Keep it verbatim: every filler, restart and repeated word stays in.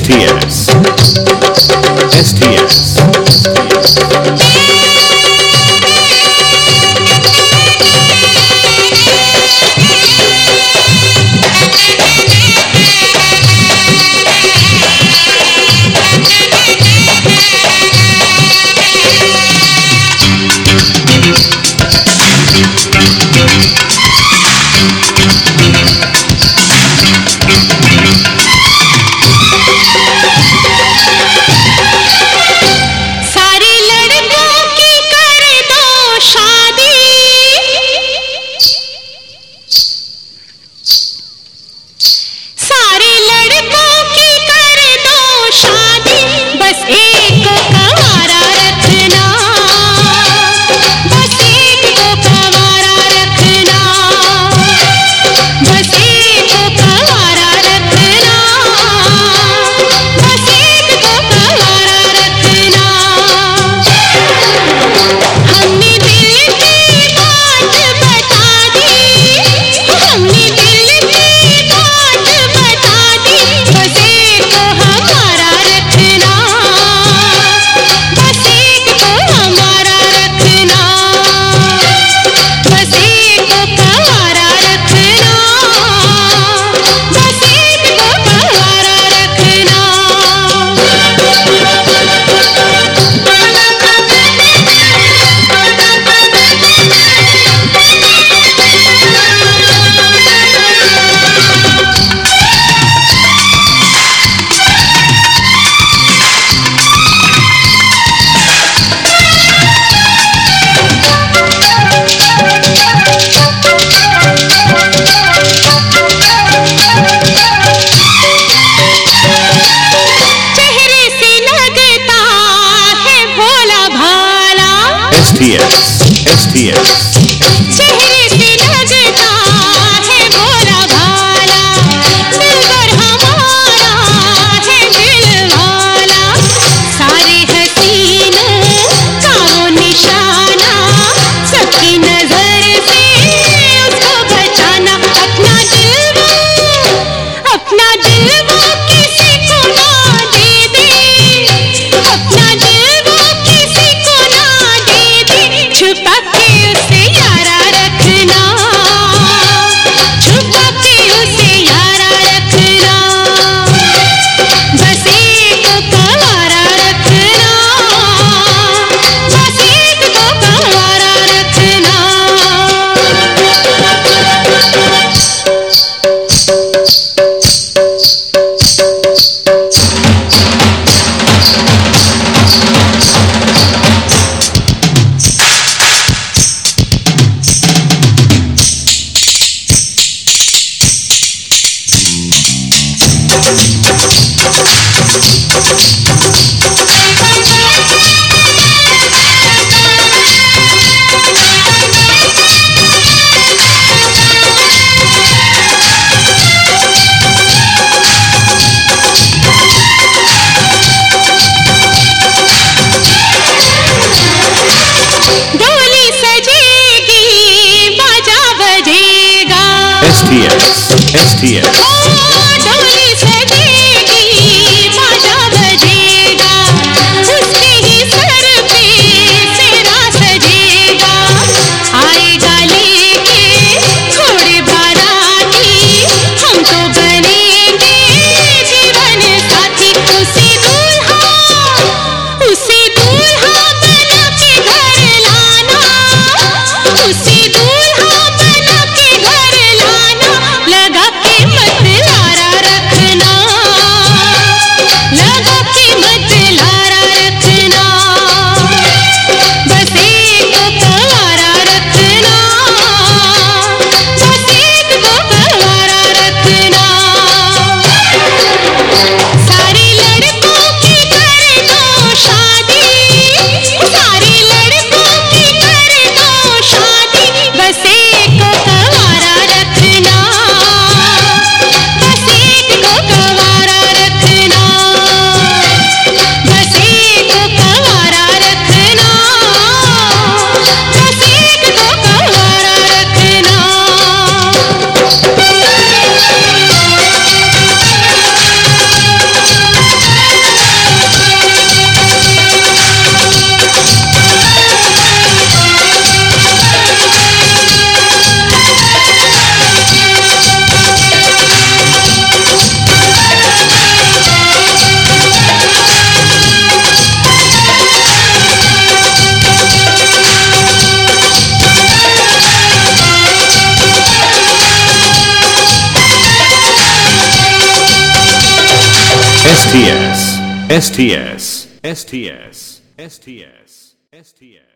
T S S T S S T S S T S चेहरे से लगता है भोला भाला, दिलबर हमारा है दिल वाला, सारे हसीनों का वो निशाना, सबकी नजर से उसको बचाना, अपना दिल वो अपना दिल वो किसी को ना दे दे, अपना दिल वो किसी को ना दे दे, छुपा के उसे यारा रखना, छुपा के उसे यारा रखना, बस एक को आवारा रखना, बस एक को आवारा रखना। डोली सजेगी, बाजा बजेगा, S T S S T S डोली सजेगी, बाजा बजेगा, उसके ही सर पे सेरा सजेगा, आएगा लेके घोड़े बाराती, हम तो बनेंगे जीवन साथी, उसे दूल्हा उसे दूल्हा बना के घर लाना, उसे दूल्हा बना के घर लाना, लगा के मत S T S, S T S, S T S, S T S, S T S.